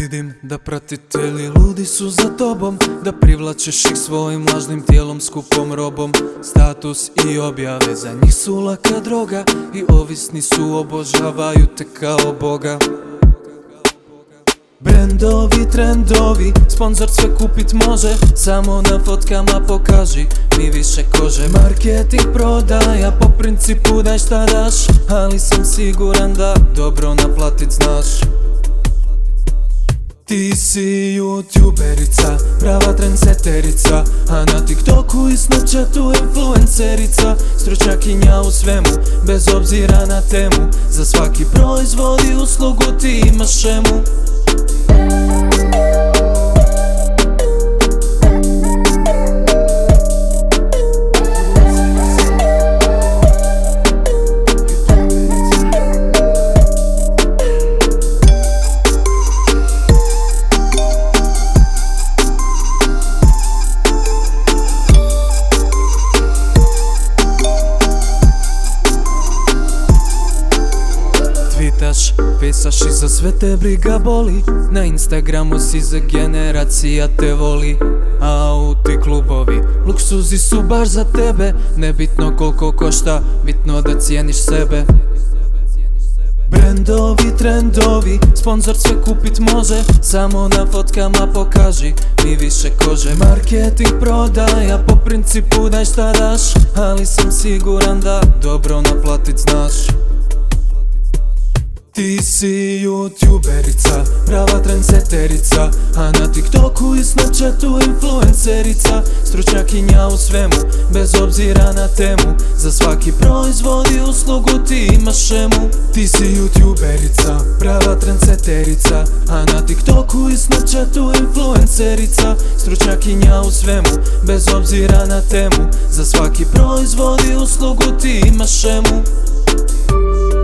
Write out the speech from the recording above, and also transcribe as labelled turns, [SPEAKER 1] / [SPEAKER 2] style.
[SPEAKER 1] Vidim da pratitelji ludi su za tobom, da privlačiš ih svojim lažnim tijelom, skupom robom. Status i objave za njih su laka droga i ovisni su, obožavaju te kao Boga. Brendovi, trendovi, sponzor sve kupit može, samo na fotkama pokaži mi više kože. Marketing, prodaja, po principu daj šta daš, ali sam siguran da dobro naplatit znaš. Ti si youtuberica, prava trendseterica, a na TikToku i Snapchatu influencerica. Stručnjakinja u svemu, bez obzira na temu, za svaki proizvod i uslugu ti imaš šemu. Pisaš i za sve te briga boli, na Instagramu si za generacija te voli. Auti, klubovi, luksuzi su baš za tebe, nebitno koliko košta, bitno da cijeniš sebe. Brendovi, trendovi, sponzor sve kupit može, samo na fotkama pokaži mi više kože. Marketing, prodaja, po principu daj šta daš, ali sam siguran da dobro naplatit znaš. Ti si youtuberica, prava trendseterica, a na TikToku i Snapchatu influencerica. Stručnjakinja u svemu, bez obzira na temu, za svaki proizvod i uslugu ti imaš šemu. Ti si youtuberica, prava trendseterica, a na TikToku i Snapchatu influencerica. Stručnjakinja u svemu, bez obzira na temu, za svaki proizvod i uslugu ti imaš šemu.